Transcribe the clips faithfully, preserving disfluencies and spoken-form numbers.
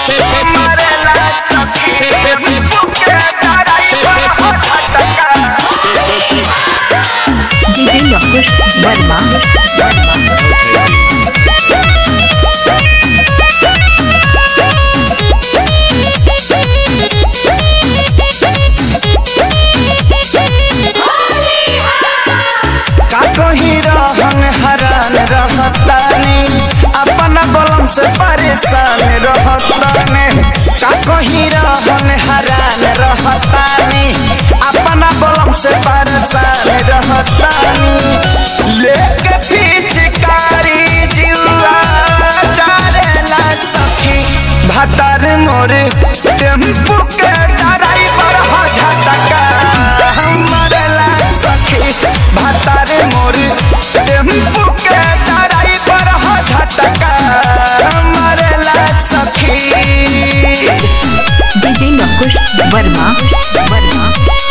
वर्मा अपना बलम से परेशान रहतानी का कहीं रहन हरान रहतानी अपना बलम से परेशान रहतानी लेके पिचकारी जुआ चारेला सखी भतार मोरे टेम्पू के ड्राइवर हो झटका मरेला सखी भतार मोरे टेम्पू के ड्राइवर हो झटका मरेला सखी। डीजे लकुश वर्मा वर्मा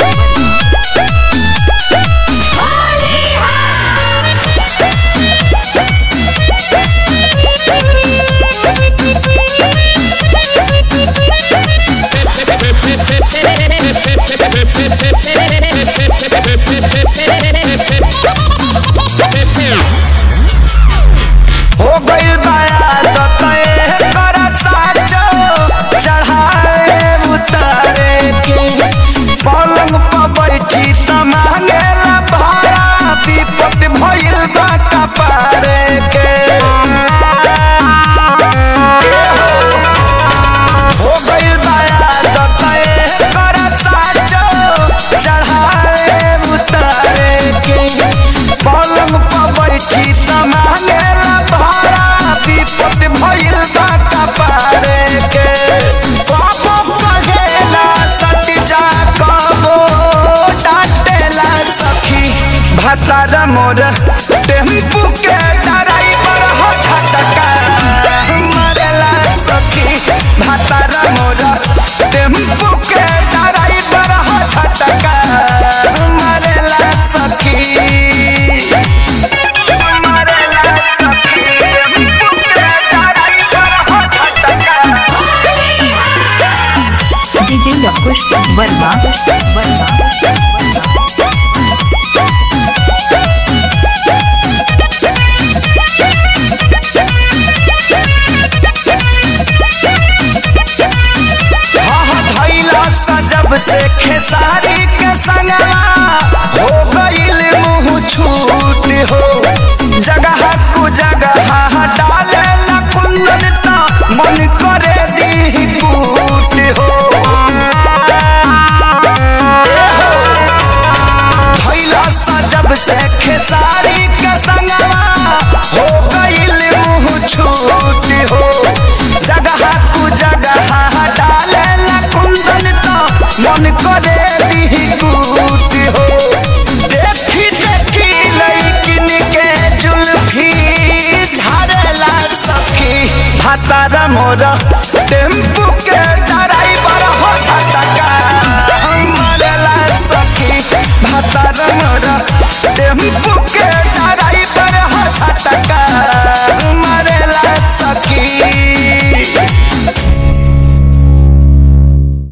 हो गइल बाया दतए कर साचो चढ़ाए उतारे के पलंग पर बैठी त मांगेला भाड़ा विपत भइल बा कपारे के हो गइल बाया दतए कर साचो चढ़ाए उतारे के पलंग पर बैठी त मांगेला भाड़ा विपत भइल बा कपारे के कबो कहेला सट जा कबो डांटेला सखी भतार मोर टेम्पू के ड्राइवर हो झटका मरेला सखी भतार मोर टेम्पू के ड्राइवर हो झटका मरेला सखी। डीजे लकुश वर्मा वर्मा जब से खेसारी के संगवा हो गइल मुँह छूट हो जगह को जगह डाले ला कुंदन ता मन करे दी कूट हो भइला सा जब से खेसारी के संगवा हो गइल मुँह छूट हो जगह को जगह डाले ला कुंदन मन करे दी कूट हो देखी देखी लइकिन के जुल्फी झाड़ेला सखी भतार मोर टेम्पू के